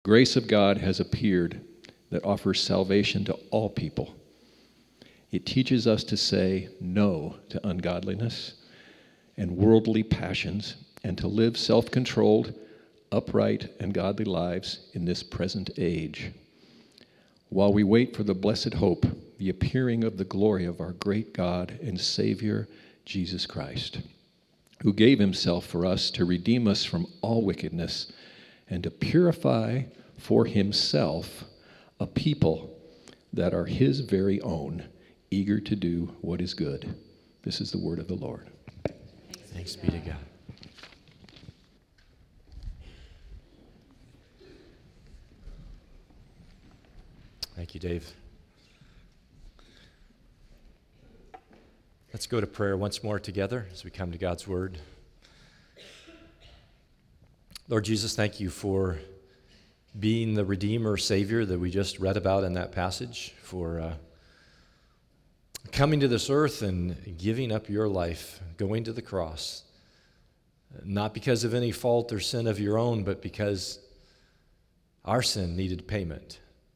Grace of God has appeared that offers salvation to all people. It teaches us to say no to ungodliness and worldly passions and to live self-controlled, upright, and godly lives in this present age, while we wait for the blessed hope, the appearing of the glory of our great God and Savior, Jesus Christ, who gave himself for us to redeem us from all wickedness and to purify for himself a people that are his very own, eager to do what is good. This is the word of the Lord. Thanks be to God. Thank you, Dave. Let's go to prayer once more together as we come to God's word. Lord Jesus, thank you for being the Redeemer, Savior that we just read about in that passage, for coming to this earth and giving up your life, going to the cross, not because of any fault or sin of your own, but because our sin needed payment.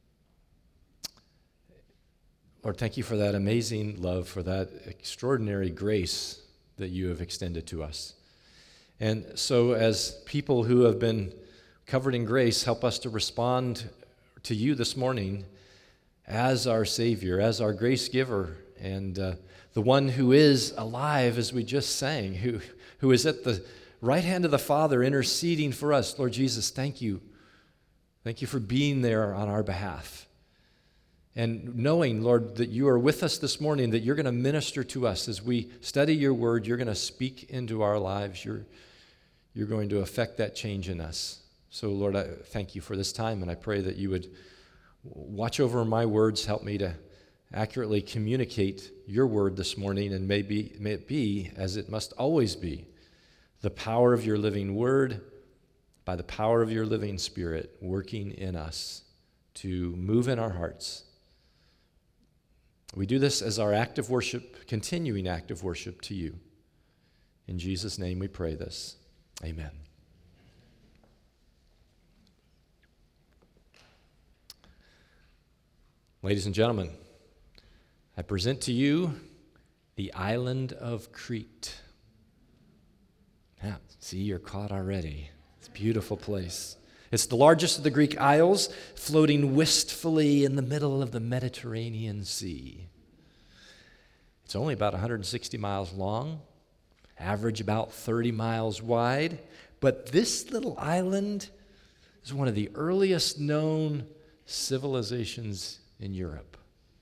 Lord, thank you for that amazing love, for that extraordinary grace that you have extended to us. And so as people who have been covered in grace, help us to respond to you this morning as our Savior, as our grace giver, and the one who is alive, as we just sang, who is at the right hand of the Father interceding for us. Lord Jesus, thank you. Thank you for being there on our behalf. And knowing, Lord, that you are with us this morning, that you're going to minister to us as we study your word, you're going to speak into our lives, you're going to affect that change in us. So, Lord, I thank you for this time, and I pray that you would watch over my words, help me to accurately communicate your word this morning, and may it be, as it must always be, the power of your living word, by the power of your living spirit, working in us to move in our hearts. We do this as our act of worship, continuing act of worship to you. In Jesus' name we pray this. Amen. Ladies and gentlemen, I present to you the island of Crete. Yeah, see, you're caught already. It's a beautiful place. It's the largest of the Greek isles, floating wistfully in the middle of the Mediterranean Sea. It's only about 160 miles long, average about 30 miles wide, but this little island is one of the earliest known civilizations in Europe.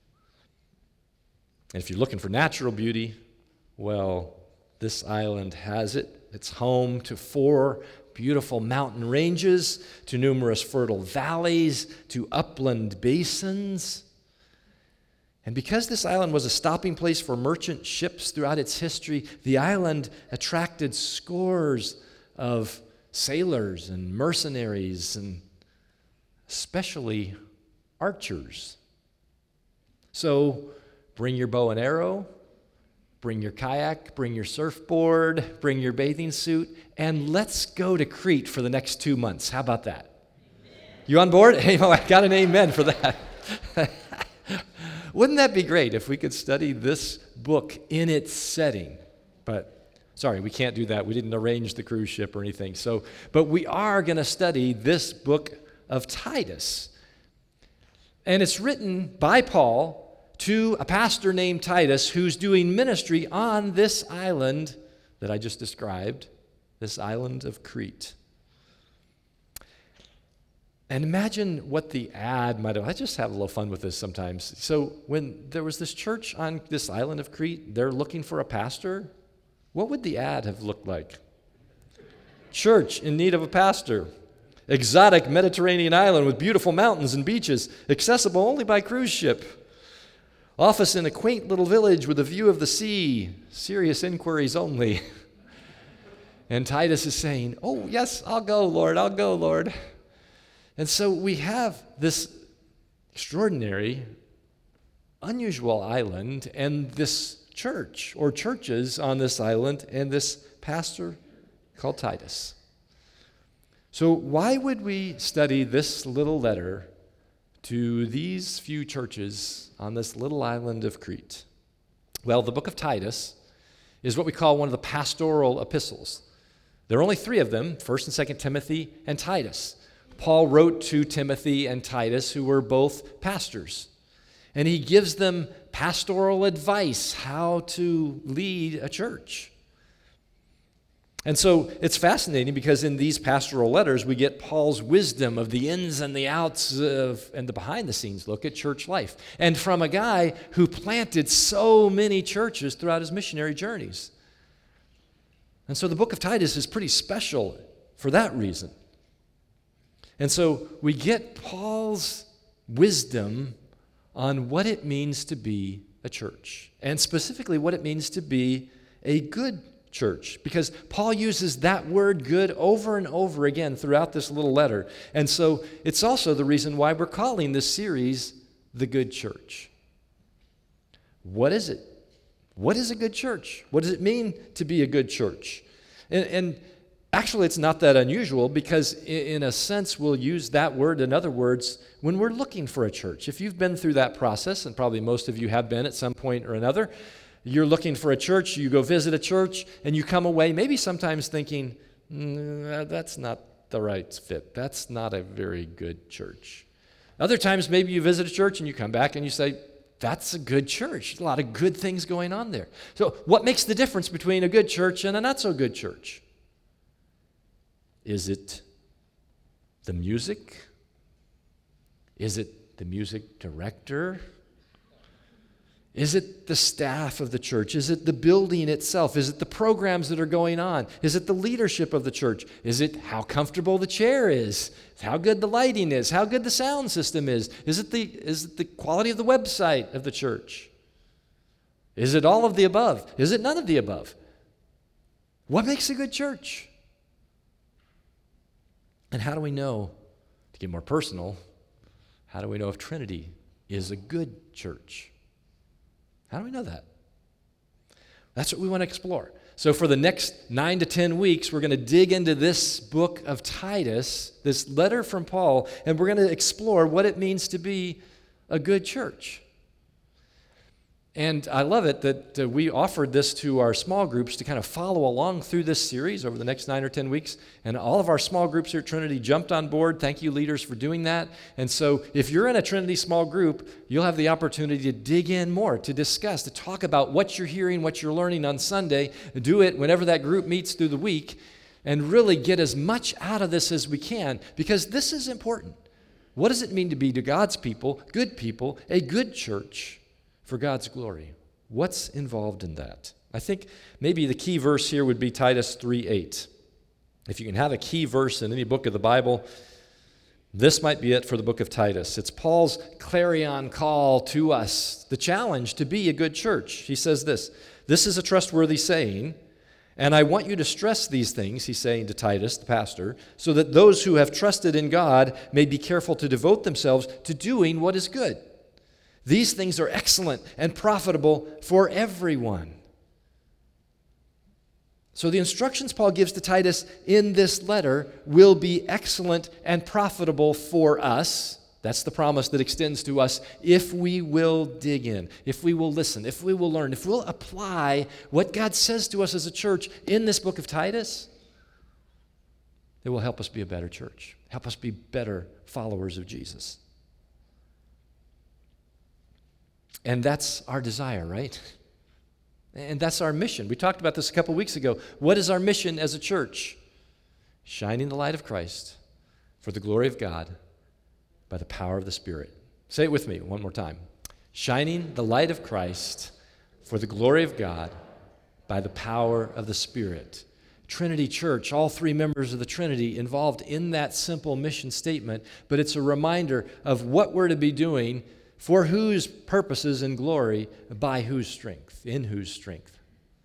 And if you're looking for natural beauty, well, this island has it. It's home to 4 beautiful mountain ranges, to numerous fertile valleys, to upland basins. And because this island was a stopping place for merchant ships throughout its history, the island attracted scores of sailors and mercenaries, and especially archers. So bring your bow and arrow, bring your kayak, bring your surfboard, bring your bathing suit, and let's go to Crete for the next 2 months. How about that? You on board? Hey, I got an amen for that. Wouldn't that be great if we could study this book in its setting? But sorry, we can't do that. We didn't arrange the cruise ship or anything. But we are going to study this book of Titus. And it's written by Paul to a pastor named Titus who's doing ministry on this island that I just described, this island of Crete. And imagine what the ad might have. I just have a little fun with this sometimes. So when there was this church on this island of Crete, they're looking for a pastor. What would the ad have looked like? Church in need of a pastor. Exotic Mediterranean island with beautiful mountains and beaches, accessible only by cruise ship. Office in a quaint little village with a view of the sea. Serious inquiries only. And Titus is saying, oh, yes, I'll go, Lord. I'll go, Lord. And so we have this extraordinary, unusual island and this church or churches on this island and this pastor called Titus. So why would we study this little letter to these few churches on this little island of Crete? Well, the book of Titus is what we call one of the pastoral epistles. There are only three of them, 1st and 2nd Timothy and Titus. Paul wrote to Timothy and Titus, who were both pastors. And he gives them pastoral advice, how to lead a church. And so it's fascinating because in these pastoral letters, we get Paul's wisdom of the ins and the outs and the behind-the-scenes look at church life. And from a guy who planted so many churches throughout his missionary journeys. And so the book of Titus is pretty special for that reason. And so we get Paul's wisdom on what it means to be a church, and specifically what it means to be a good church, because Paul uses that word good over and over again throughout this little letter. And so it's also the reason why we're calling this series The Good Church. What is it? What is a good church? What does it mean to be a good church? And actually, it's not that unusual because, in a sense, we'll use that word and other words when we're looking for a church. If you've been through that process, and probably most of you have been at some point or another, you're looking for a church, you go visit a church, and you come away maybe sometimes thinking, that's not the right fit. That's not a very good church. Other times, maybe you visit a church and you come back and you say, that's a good church. A lot of good things going on there. So what makes the difference between a good church and a not so good church? Is it the music? Is it the music director? Is it the staff of the church? Is it the building itself? Is it the programs that are going on? Is it the leadership of the church? Is it how comfortable the chair is? How good the lighting is? How good the sound system is? Is it the quality of the website of the church? Is it all of the above? Is it none of the above? What makes a good church? And how do we know, to get more personal, how do we know if Trinity is a good church? How do we know that? That's what we want to explore. So for the next 9 to 10 weeks, we're going to dig into this book of Titus, this letter from Paul, and we're going to explore what it means to be a good church. And I love it that we offered this to our small groups to kind of follow along through this series over the next 9 or 10 weeks. And all of our small groups here at Trinity jumped on board. Thank you, leaders, for doing that. And so if you're in a Trinity small group, you'll have the opportunity to dig in more, to discuss, to talk about what you're hearing, what you're learning on Sunday. Do it whenever that group meets through the week, and really get as much out of this as we can, because this is important. What does it mean to be to God's people, a good church? For God's glory. What's involved in that? I think maybe the key verse here would be Titus 3:8. If you can have a key verse in any book of the Bible, this might be it for the book of Titus. It's Paul's clarion call to us, the challenge to be a good church. He says this is a trustworthy saying, and I want you to stress these things, he's saying to Titus, the pastor, so that those who have trusted in God may be careful to devote themselves to doing what is good. These things are excellent and profitable for everyone. So the instructions Paul gives to Titus in this letter will be excellent and profitable for us. That's the promise that extends to us if we will dig in, if we will listen, if we will learn, if we'll apply what God says to us as a church in this book of Titus. It will help us be a better church, help us be better followers of Jesus. And that's our desire, right? And that's our mission. We talked about this a couple weeks ago. What is our mission as a church? Shining the light of Christ for the glory of God by the power of the Spirit. Say it with me one more time. Shining the light of Christ for the glory of God by the power of the Spirit. Trinity Church, all three members of the Trinity involved in that simple mission statement, but it's a reminder of what we're to be doing for whose purposes and glory, by whose strength, in whose strength.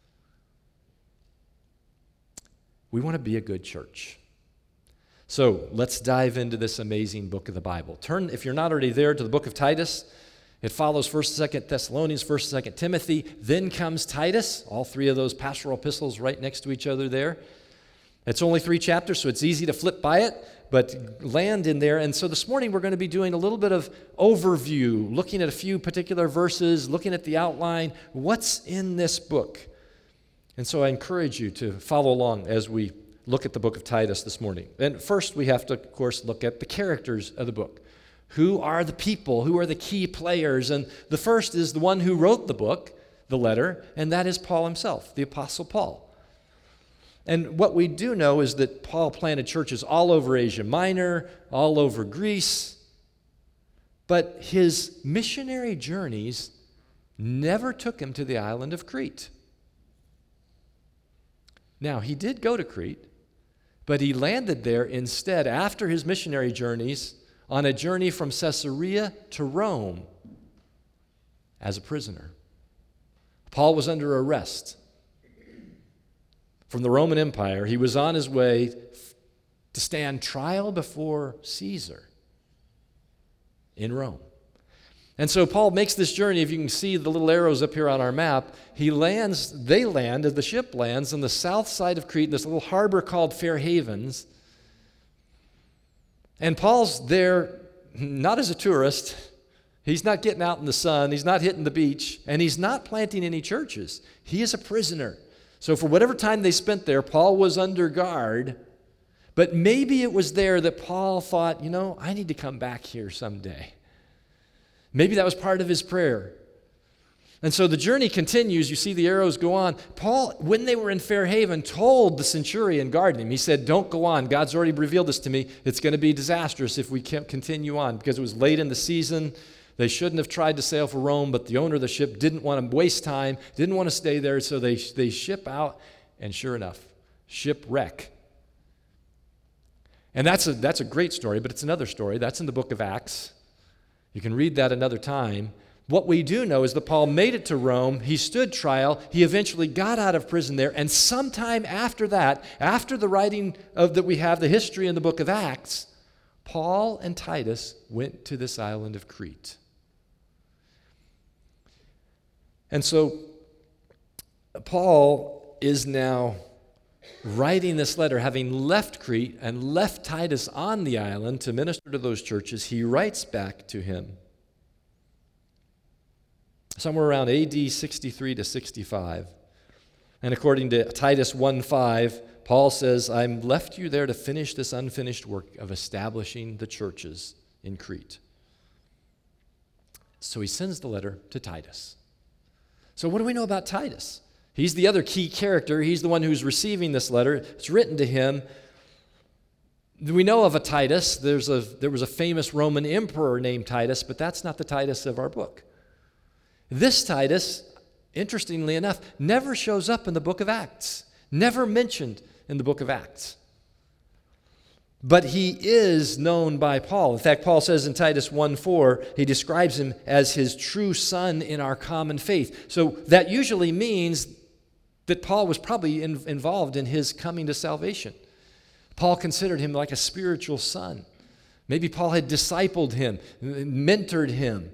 We want to be a good church. So let's dive into this amazing book of the Bible. Turn, if you're not already there, to the book of Titus. It follows 1st and 2nd Thessalonians, 1st and 2nd Timothy. Then comes Titus, all three of those pastoral epistles right next to each other there. It's only 3 chapters, so it's easy to flip by it, but land in there. And so this morning we're going to be doing a little bit of overview, looking at a few particular verses, looking at the outline, what's in this book. And so I encourage you to follow along as we look at the book of Titus this morning. And first we have to, of course, look at the characters of the book. Who are the people? Who are the key players? And the first is the one who wrote the book, the letter, and that is Paul himself, the Apostle Paul. And what we do know is that Paul planted churches all over Asia Minor, all over Greece, but his missionary journeys never took him to the island of Crete. Now, he did go to Crete, but he landed there instead after his missionary journeys on a journey from Caesarea to Rome as a prisoner. Paul was under arrest from the Roman Empire. He was on his way to stand trial before Caesar in Rome. And so Paul makes this journey. If you can see the little arrows up here on our map, the ship lands on the south side of Crete, in this little harbor called Fair Havens. And Paul's there not as a tourist. He's not getting out in the sun. He's not hitting the beach. And he's not planting any churches. He is a prisoner. So for whatever time they spent there, Paul was under guard. But maybe it was there that Paul thought, I need to come back here someday. Maybe that was part of his prayer. And so the journey continues. You see the arrows go on. Paul, when they were in Fair Haven, told the centurion guarding him, he said, don't go on. God's already revealed this to me. It's going to be disastrous if we can't continue on, because it was late in the season. They shouldn't have tried to sail for Rome, but the owner of the ship didn't want to waste time, didn't want to stay there, so they ship out, and sure enough, shipwreck. And that's a great story, but it's another story. That's in the book of Acts. You can read that another time. What we do know is that Paul made it to Rome. He stood trial. He eventually got out of prison there, and sometime after that, after the writing of that we have the history in the book of Acts, Paul and Titus went to this island of Crete. And so Paul is now writing this letter, having left Crete and left Titus on the island to minister to those churches. He writes back to him somewhere around AD 63 to 65. And according to Titus 1:5, Paul says, I'm left you there to finish this unfinished work of establishing the churches in Crete. So he sends the letter to Titus. So what do we know about Titus? He's the other key character. He's the one who's receiving this letter. It's written to him. We know of a Titus. There was a famous Roman emperor named Titus, but that's not the Titus of our book. This Titus, interestingly enough, never shows up in the book of Acts, never mentioned in the book of Acts. But he is known by Paul. In fact, Paul says in Titus 1:4, he describes him as his true son in our common faith. So that usually means that Paul was probably involved in his coming to salvation. Paul considered him like a spiritual son. Maybe Paul had discipled him, mentored him.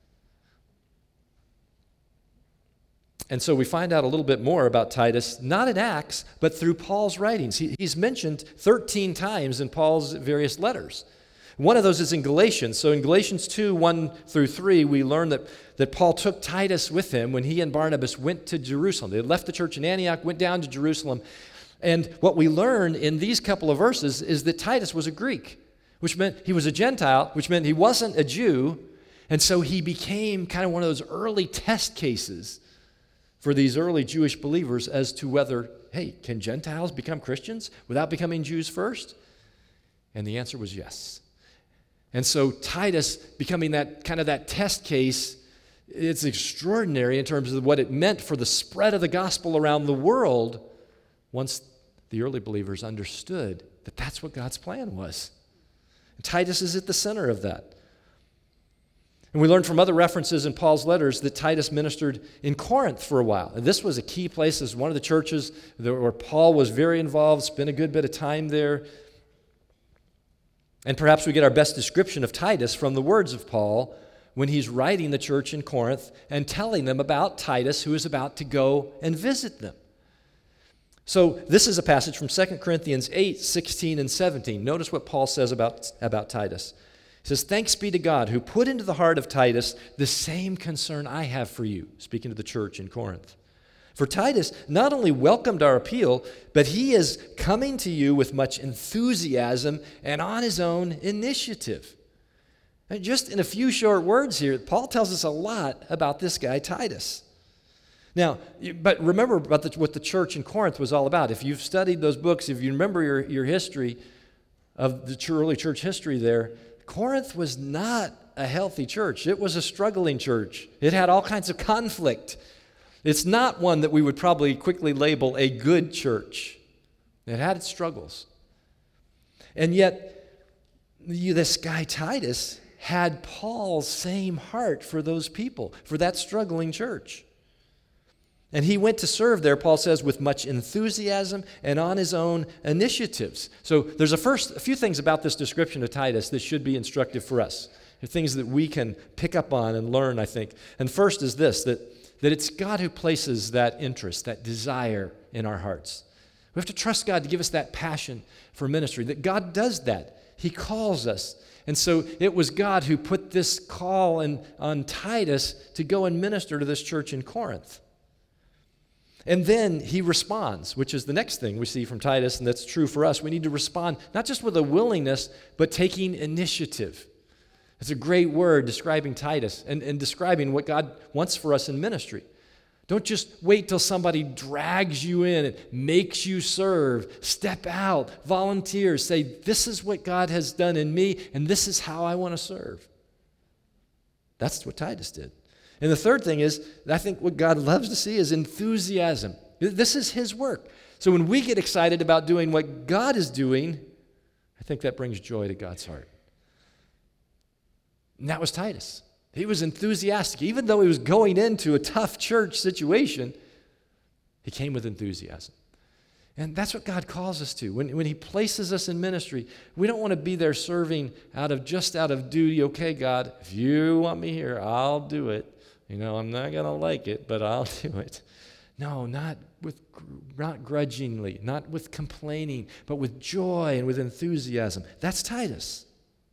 And so we find out a little bit more about Titus, not in Acts, but through Paul's writings. He's mentioned 13 times in Paul's various letters. One of those is in Galatians. So in Galatians 2:1-3, we learn that Paul took Titus with him when he and Barnabas went to Jerusalem. They left the church in Antioch, went down to Jerusalem. And what we learn in these couple of verses is that Titus was a Greek, which meant he was a Gentile, which meant he wasn't a Jew. And so he became kind of one of those early test cases for these early Jewish believers as to whether, hey, can Gentiles become Christians without becoming Jews first? And the answer was yes. And so Titus becoming that test case, it's extraordinary in terms of what it meant for the spread of the gospel around the world once the early believers understood that that's what God's plan was. And Titus is at the center of that. And we learn from other references in Paul's letters that Titus ministered in Corinth for a while. And this was a key place. This was one of the churches where Paul was very involved, spent a good bit of time there. And perhaps we get our best description of Titus from the words of Paul when he's writing the church in Corinth and telling them about Titus, who is about to go and visit them. So this is a passage from 2 Corinthians 8, 16, and 17. Notice what Paul says about Titus. He says, "Thanks be to God who put into the heart of Titus the same concern I have for you," speaking to the church in Corinth. "For Titus not only welcomed our appeal, but he is coming to you with much enthusiasm and on his own initiative." And just in a few short words here, Paul tells us a lot about this guy, Titus. Now, but remember about what the church in Corinth was all about. If you've studied those books, if you remember your history of the early church history there, Corinth was not a healthy church. It was a struggling church. It had all kinds of conflict. It's not one that we would probably quickly label a good church. It had its struggles. And yet, this guy Titus had Paul's same heart for those people, for that struggling church. And he went to serve there, Paul says, with much enthusiasm and on his own initiatives. So there's a few things about this description of Titus that should be instructive for us. They're things that we can pick up on and learn, I think. And first is this, that it's God who places that interest, that desire in our hearts. We have to trust God to give us that passion for ministry, that God does that. He calls us. And so it was God who put this call on Titus to go and minister to this church in Corinth. And then he responds, which is the next thing we see from Titus, and that's true for us. We need to respond not just with a willingness, but taking initiative. It's a great word describing Titus and describing what God wants for us in ministry. Don't just wait till somebody drags you in and makes you serve. Step out, volunteer, say, this is what God has done in me, and this is how I want to serve. That's what Titus did. And the third thing is, I think what God loves to see is enthusiasm. This is his work. So when we get excited about doing what God is doing, I think that brings joy to God's heart. And that was Titus. He was enthusiastic. Even though he was going into a tough church situation, he came with enthusiasm. And that's what God calls us to. When he places us in ministry, we don't want to be there serving out of duty. Okay, God, if you want me here, I'll do it. I'm not going to like it, but I'll do it. No, not grudgingly, not with complaining, but with joy and with enthusiasm. That's Titus.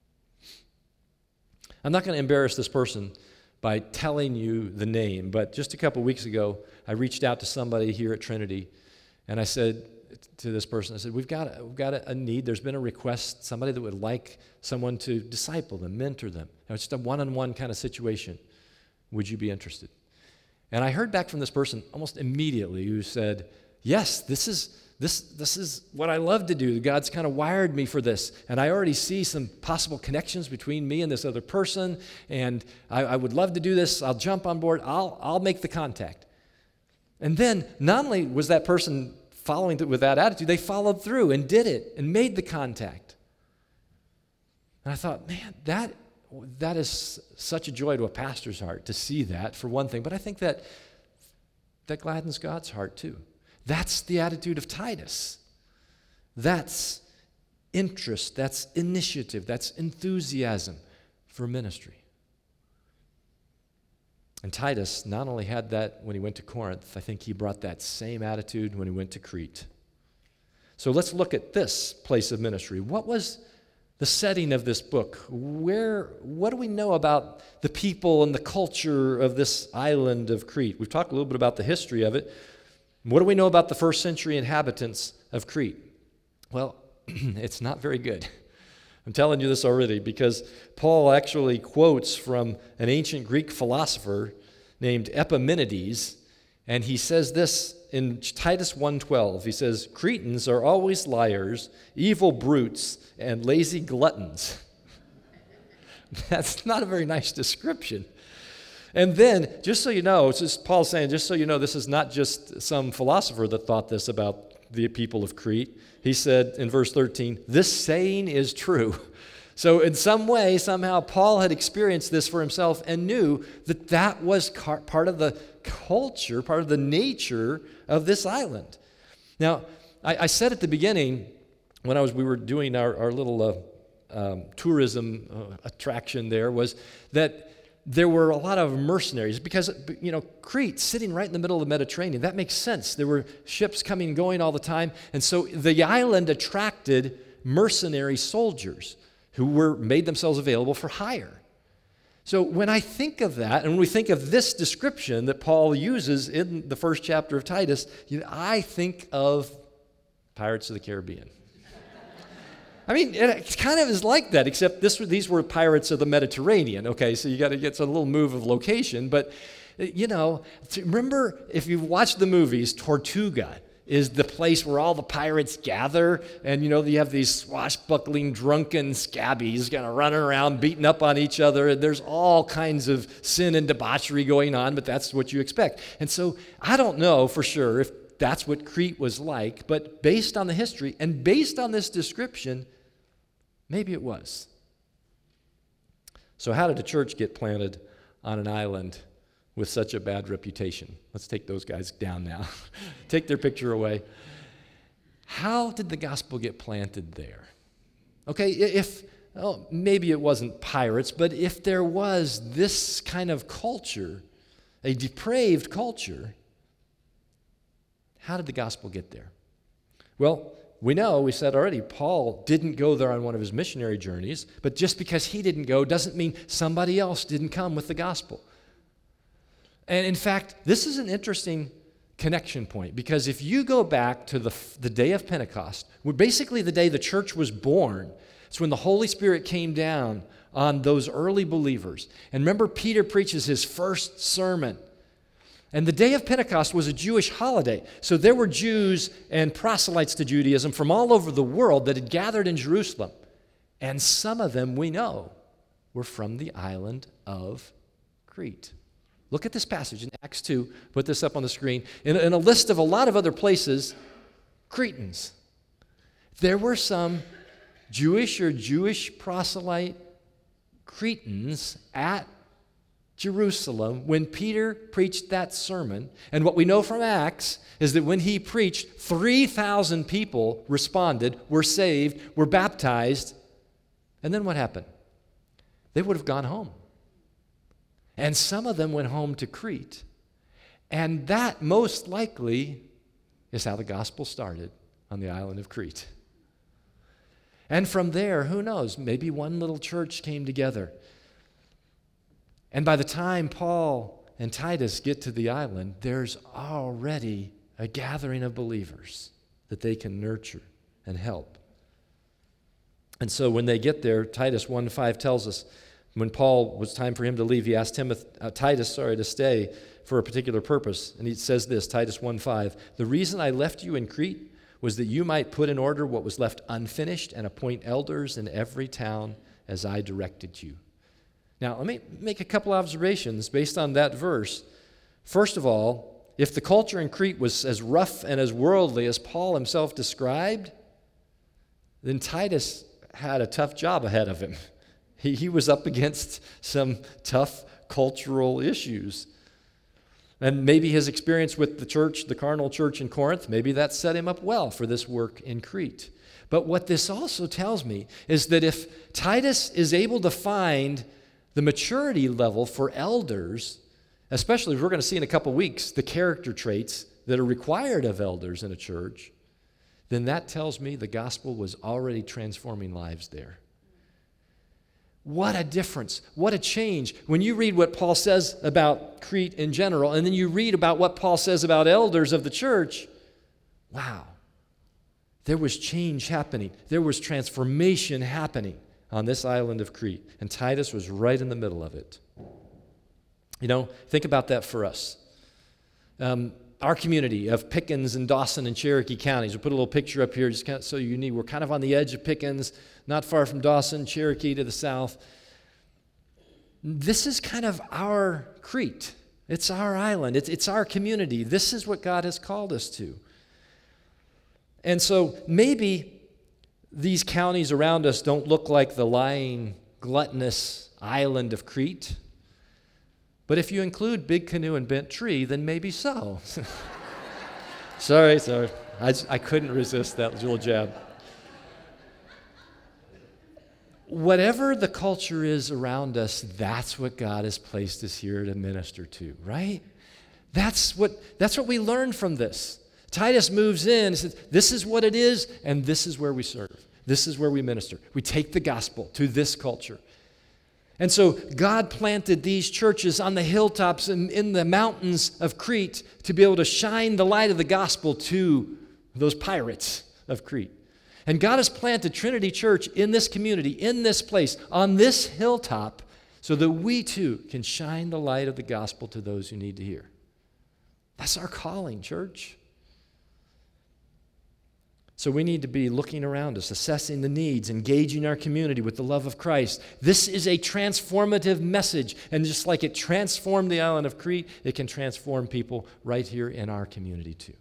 I'm not going to embarrass this person by telling you the name, but just a couple weeks ago, I reached out to somebody here at Trinity, and I said to this person, I said, we've got a need. There's been a request, somebody that would like someone to disciple them, mentor them. It's just a one-on-one kind of situation. Would you be interested? And I heard back from this person almost immediately who said, yes, this is what I love to do. God's kind of wired me for this. And I already see some possible connections between me and this other person. And I would love to do this. I'll jump on board. I'll make the contact. And then not only was that person following with that attitude, they followed through and did it and made the contact. And I thought, man, that is such a joy to a pastor's heart to see that, for one thing. But I think that gladdens God's heart too. That's the attitude of Titus. That's interest, that's initiative, that's enthusiasm for ministry. And Titus not only had that when he went to Corinth, I think he brought that same attitude when he went to Crete. So let's look at this place of ministry. What was the setting of this book? What do we know about the people and the culture of this island of Crete? We've talked a little bit about the history of it. What do we know about the first century inhabitants of Crete? Well, it's not very good. I'm telling you this already because Paul actually quotes from an ancient Greek philosopher named Epimenides, and he says this in Titus 1:12. He says, "Cretans are always liars, evil brutes, and lazy gluttons." That's not a very nice description. And then, just so you know, it's just Paul saying, just so you know, this is not just some philosopher that thought this about the people of Crete. He said in verse 13, "This saying is true." So in some way, somehow, Paul had experienced this for himself and knew that was part of the culture, part of the nature of this island. Now, I said at the beginning, when we were doing our little tourism attraction there, was that there were a lot of mercenaries because, Crete, sitting right in the middle of the Mediterranean, that makes sense. There were ships coming and going all the time. And so the island attracted mercenary soldiers who made themselves available for hire. So when I think of that, and when we think of this description that Paul uses in the first chapter of Titus, I think of Pirates of the Caribbean. I mean, it kind of is like that, except these were pirates of the Mediterranean, okay? So you got to get a little move of location. But, remember, if you've watched the movies, Tortuga is the place where all the pirates gather. And, you have these swashbuckling, drunken scabbies kind of running around, beating up on each other. And there's all kinds of sin and debauchery going on, but that's what you expect. And so I don't know for sure if that's what Crete was like, but based on the history and based on this description, maybe it was. So how did a church get planted on an island with such a bad reputation? Let's take those guys down now. Take their picture away. How did the gospel get planted there? Okay, maybe it wasn't pirates, but if there was this kind of culture, a depraved culture, how did the gospel get there? Well, we said already, Paul didn't go there on one of his missionary journeys, but just because he didn't go doesn't mean somebody else didn't come with the gospel. And in fact, this is an interesting connection point, because if you go back to the day of Pentecost, basically the day the church was born, it's when the Holy Spirit came down on those early believers. And remember, Peter preaches his first sermon. And the day of Pentecost was a Jewish holiday. So there were Jews and proselytes to Judaism from all over the world that had gathered in Jerusalem. And some of them, we know, were from the island of Crete. Look at this passage in Acts 2. Put this up on the screen. In a list of a lot of other places, Cretans. There were some Jewish or Jewish proselyte Cretans at Jerusalem when Peter preached that sermon. And what we know from Acts is that when he preached, 3,000 people responded, were saved, were baptized. And then what happened? They would have gone home. And some of them went home to Crete. And that most likely is how the gospel started on the island of Crete. And from there, who knows, maybe one little church came together. And by the time Paul and Titus get to the island, there's already a gathering of believers that they can nurture and help. And so when they get there, Titus 1:5 tells us, when Paul was time for him to leave, he asked Titus to stay for a particular purpose. And he says this, Titus 1:5, "The reason I left you in Crete was that you might put in order what was left unfinished and appoint elders in every town as I directed you." Now, let me make a couple observations based on that verse. First of all, if the culture in Crete was as rough and as worldly as Paul himself described, then Titus had a tough job ahead of him. He was up against some tough cultural issues. And maybe his experience with the church, the carnal church in Corinth, maybe that set him up well for this work in Crete. But what this also tells me is that if Titus is able to find the maturity level for elders, especially if we're going to see in a couple weeks the character traits that are required of elders in a church, then that tells me the gospel was already transforming lives there. What a difference. What a change. When you read what Paul says about Crete in general, and then you read about what Paul says about elders of the church, wow. There was change happening. There was transformation happening on this island of Crete, and Titus was right in the middle of it. Think about that for us. Our community of Pickens and Dawson and Cherokee counties. We'll put a little picture up here just so you need. We're kind of on the edge of Pickens, not far from Dawson, Cherokee to the south. This is kind of our Crete. It's our island. It's our community. This is what God has called us to. And so maybe these counties around us don't look like the lying, gluttonous island of Crete. But if you include Big Canoe and Bent Tree, then maybe so. Sorry. I couldn't resist that little jab. whatever the culture is around us, that's what God has placed us here to minister to, right? That's what we learned from this. Titus moves in and says, this is what it is, and this is where we serve. This is where we minister. We take the gospel to this culture. And so God planted these churches on the hilltops and in the mountains of Crete to be able to shine the light of the gospel to those pirates of Crete. And God has planted Trinity Church in this community, in this place, on this hilltop, so that we too can shine the light of the gospel to those who need to hear. That's our calling, church. So we need to be looking around us, assessing the needs, engaging our community with the love of Christ. This is a transformative message. And just like it transformed the island of Crete, it can transform people right here in our community too.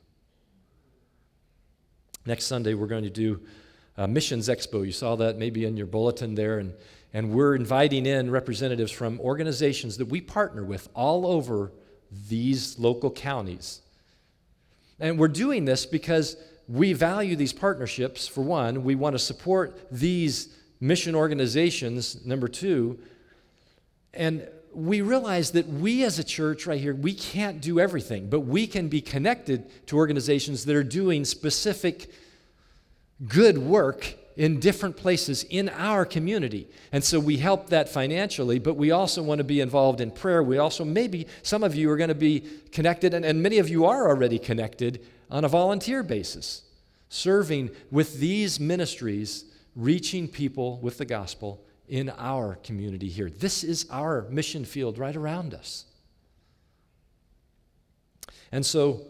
Next Sunday, we're going to do a Missions Expo. You saw that maybe in your bulletin there. And we're inviting in representatives from organizations that we partner with all over these local counties. And we're doing this because we value these partnerships. For one, we want to support these mission organizations, number two, and we realize that we as a church right here, we can't do everything, but we can be connected to organizations that are doing specific good work in different places in our community. And so we help that financially, but we also want to be involved in prayer. We also, maybe some of you are going to be connected, and many of you are already connected on a volunteer basis, serving with these ministries, reaching people with the gospel in our community here. This is our mission field right around us. And so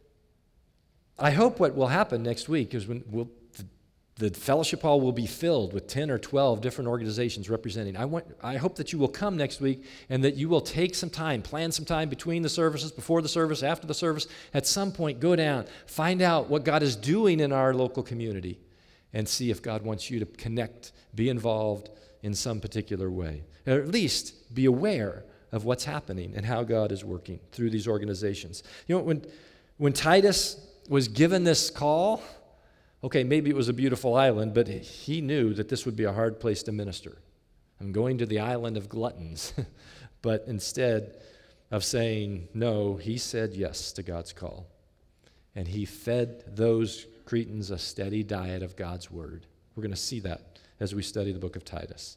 I hope what will happen next week is when the fellowship hall will be filled with 10 or 12 different organizations representing. I hope that you will come next week and that you will take some time, plan some time between the services, before the service, after the service. At some point, go down, find out what God is doing in our local community, and see if God wants you to connect, be involved in some particular way. Or at least be aware of what's happening and how God is working through these organizations. You know, when Titus was given this call, okay, maybe it was a beautiful island, but he knew that this would be a hard place to minister. I'm going to the island of gluttons. But instead of saying no, he said yes to God's call. And he fed those Cretans a steady diet of God's word. We're going to see that as we study the book of Titus.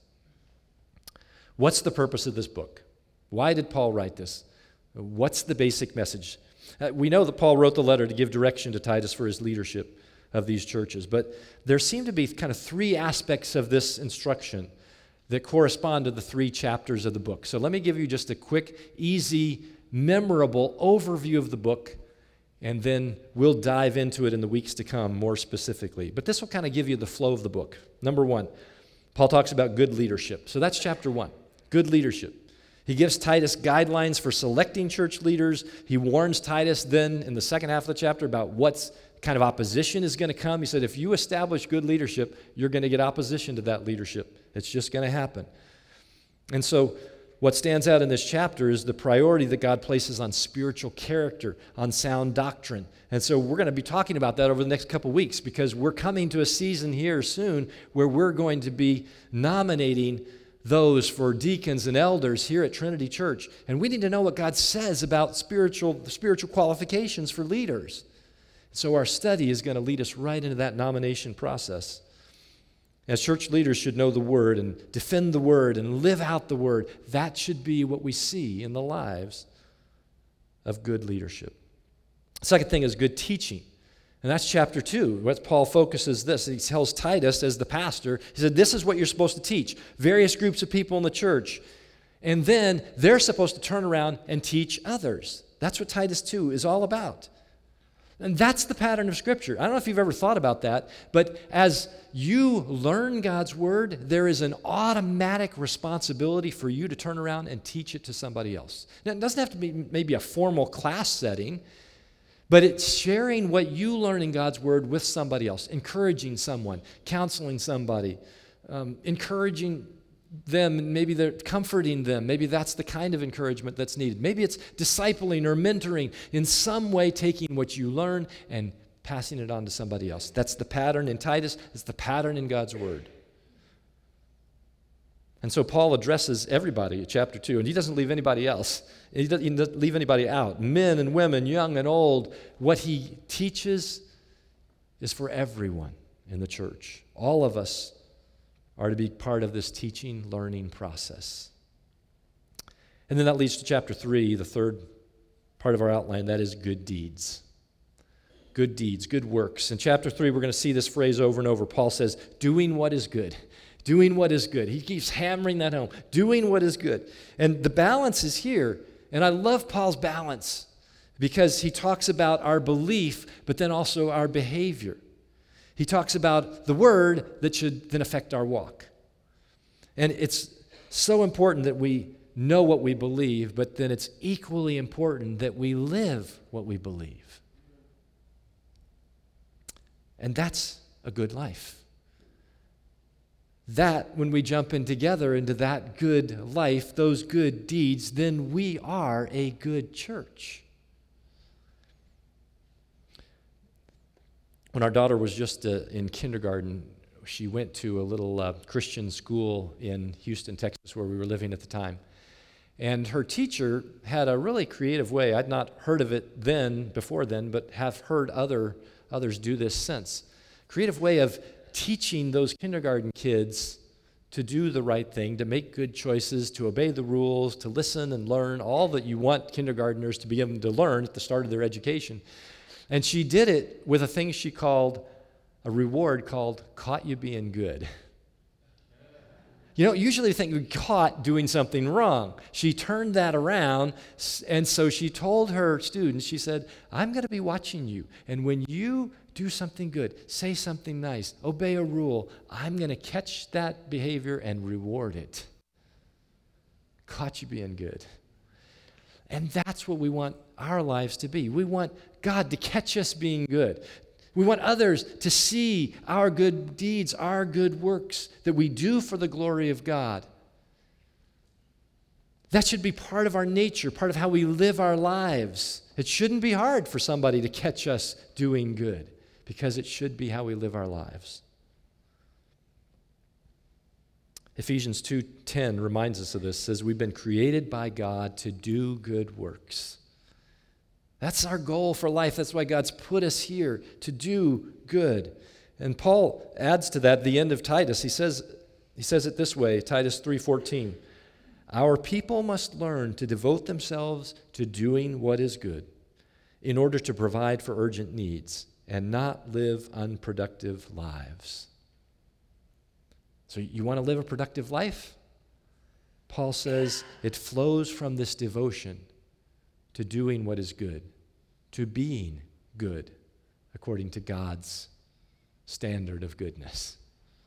What's the purpose of this book? Why did Paul write this? What's the basic message? We know that Paul wrote the letter to give direction to Titus for his leadership of these churches. But there seem to be kind of three aspects of this instruction that correspond to the three chapters of the book. So let me give you just a quick, easy, memorable overview of the book, and then we'll dive into it in the weeks to come more specifically. But this will kind of give you the flow of the book. Number one, Paul talks about good leadership. So that's chapter 1, good leadership. He gives Titus guidelines for selecting church leaders. He warns Titus then in the second half of the chapter about what's kind of opposition is going to come. He said, if you establish good leadership, you're going to get opposition to that leadership. It's just going to happen. And so what stands out in this chapter is the priority that God places on spiritual character, on sound doctrine. And so we're going to be talking about that over the next couple weeks, because we're coming to a season here soon where we're going to be nominating those for deacons and elders here at Trinity Church. And we need to know what God says about spiritual qualifications for leaders. So our study is going to lead us right into that nomination process. As church leaders should know the Word and defend the Word and live out the Word. That should be what we see in the lives of good leadership. Second thing is good teaching. And that's chapter 2. What Paul focuses this. He tells Titus as the pastor, he said, this is what you're supposed to teach. Various groups of people in the church. And then they're supposed to turn around and teach others. That's what Titus 2 is all about. And that's the pattern of Scripture. I don't know if you've ever thought about that, but as you learn God's Word, there is an automatic responsibility for you to turn around and teach it to somebody else. Now, it doesn't have to be maybe a formal class setting, but it's sharing what you learn in God's Word with somebody else, encouraging someone, counseling somebody, encouraging them, maybe they're comforting them. Maybe that's the kind of encouragement that's needed. Maybe it's discipling or mentoring, in some way taking what you learn and passing it on to somebody else. That's the pattern in Titus. It's the pattern in God's Word. And so Paul addresses everybody in chapter 2, and he doesn't leave anybody else. He doesn't leave anybody out. Men and women, young and old. What he teaches is for everyone in the church. All of us are to be part of this teaching, learning process. And then that leads to chapter 3, the third part of our outline, that is good deeds. Good deeds, good works. In chapter 3, we're going to see this phrase over and over. Paul says, doing what is good. Doing what is good. He keeps hammering that home. Doing what is good. And the balance is here. And I love Paul's balance because he talks about our belief, but then also our behavior. He talks about the word that should then affect our walk. And it's so important that we know what we believe, but then it's equally important that we live what we believe. And that's a good life. That, when we jump in together into that good life, those good deeds, then we are a good church. When our daughter was just in kindergarten, she went to a little Christian school in Houston, Texas, where we were living at the time. And her teacher had a really creative way. I'd not heard of it before then, but have heard others do this since. Creative way of teaching those kindergarten kids to do the right thing, to make good choices, to obey the rules, to listen and learn, all that you want kindergartners to be able to learn at the start of their education. And she did it with a thing she called, a reward called, caught you being good. You know, usually you think you're caught doing something wrong. She turned that around, and so she told her students, she said, I'm going to be watching you, and when you do something good, say something nice, obey a rule, I'm going to catch that behavior and reward it. Caught you being good. And that's what we want our lives to be. We want God to catch us being good. We want others to see our good deeds, our good works that we do for the glory of God. That should be part of our nature, part of how we live our lives. It shouldn't be hard for somebody to catch us doing good, because it should be how we live our lives. Ephesians 2:10 reminds us of this. It says, we've been created by God to do good works. That's our goal for life. That's why God's put us here, to do good. And Paul adds to that the end of Titus. He says it this way, Titus 3:14. Our people must learn to devote themselves to doing what is good in order to provide for urgent needs and not live unproductive lives. So you want to live a productive life? Paul says it flows from this devotion to doing what is good, to being good, according to God's standard of goodness.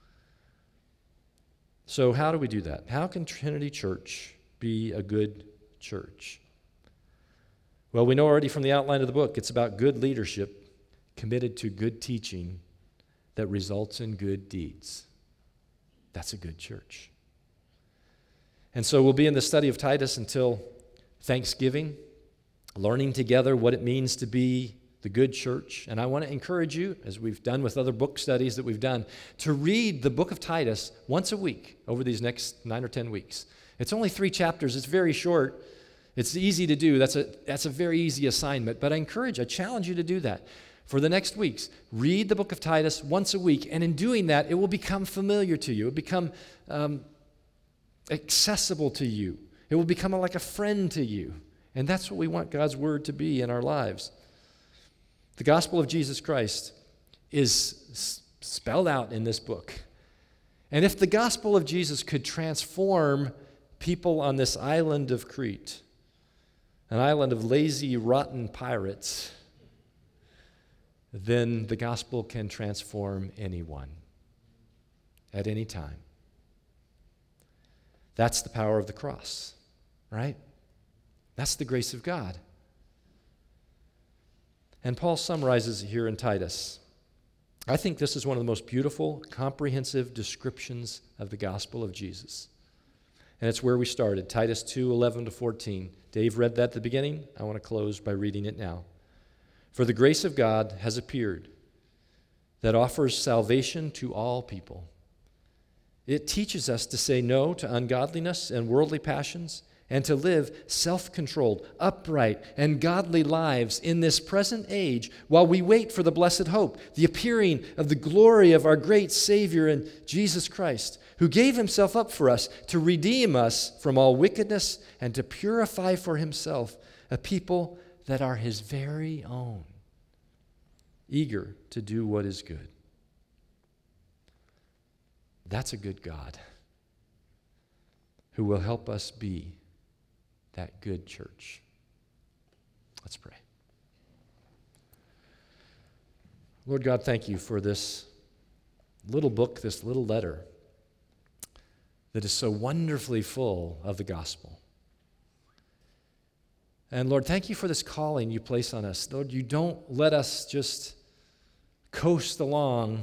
So how do we do that? How can Trinity Church be a good church? Well, we know already from the outline of the book, it's about good leadership committed to good teaching that results in good deeds. That's a good church. And so we'll be in the study of Titus until Thanksgiving, learning together what it means to be the good church. And I want to encourage you, as we've done with other book studies that we've done, to read the book of Titus once a week over these next 9 or 10 weeks. It's only 3 chapters. It's very short. It's easy to do. That's a very easy assignment. But I challenge you to do that. For the next weeks, read the book of Titus once a week. And in doing that, it will become familiar to you. It will become accessible to you. It will become like a friend to you. And that's what we want God's word to be in our lives. The gospel of Jesus Christ is spelled out in this book. And if the gospel of Jesus could transform people on this island of Crete, an island of lazy, rotten pirates, then the gospel can transform anyone at any time. That's the power of the cross, right? That's the grace of God. And Paul summarizes it here in Titus. I think this is one of the most beautiful, comprehensive descriptions of the gospel of Jesus. And it's where we started, Titus 2:11-14. Dave read that at the beginning. I want to close by reading it now. For the grace of God has appeared that offers salvation to all people, It teaches us to say no to ungodliness and worldly passions and to live self-controlled, upright, and godly lives in this present age while we wait for the blessed hope, the appearing of the glory of our great Savior in Jesus Christ, who gave himself up for us to redeem us from all wickedness and to purify for himself a people that are his very own, eager to do what is good. That's a good God who will help us be that good church. Let's pray. Lord God, thank you for this little book, this little letter that is so wonderfully full of the gospel. And Lord, thank you for this calling you place on us. Lord, you don't let us just coast along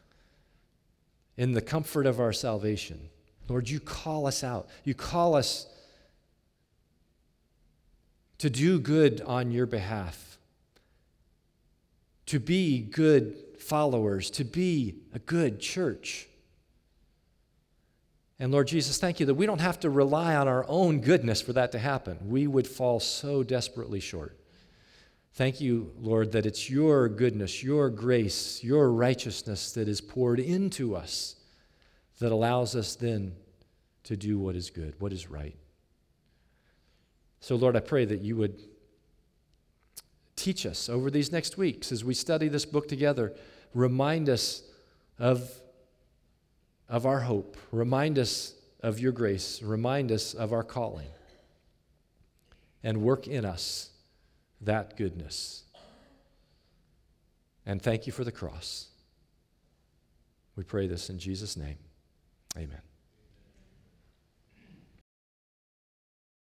in the comfort of our salvation. Lord, you call us out. You call us to do good on your behalf, to be good followers, to be a good church. And Lord Jesus, thank you that we don't have to rely on our own goodness for that to happen. We would fall so desperately short. Thank you, Lord, that it's your goodness, your grace, your righteousness that is poured into us that allows us then to do what is good, what is right. So, Lord, I pray that you would teach us over these next weeks as we study this book together. Remind us of our hope. Remind us of your grace. Remind us of our calling. And work in us that goodness. And thank you for the cross. We pray this in Jesus' name. Amen.